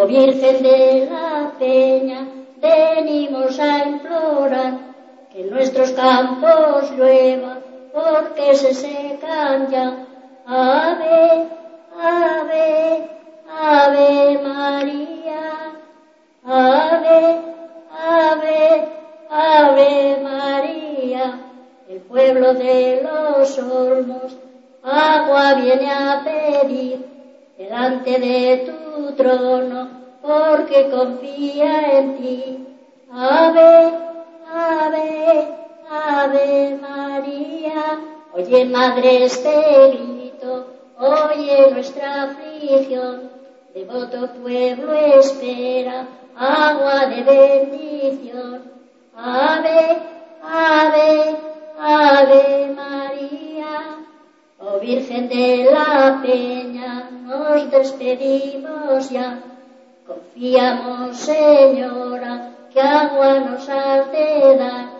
Oh Virgen de la Peña, venimos a implorar que en nuestros campos llueva, porque se secan ya. Ave, ave, ave María, ave, ave, ave María. El pueblo de los Olmos agua viene a pedir delante de tu trono, porque confía en ti. Ave, ave, ave María. Oye, Madre, este grito, oye nuestra aflicción. Devoto pueblo espera agua de bendición. Ave, ave, ave María. Oh Virgen de la Peña, nos despedimos ya. Confiamos, Señora, que agua nos has de dar.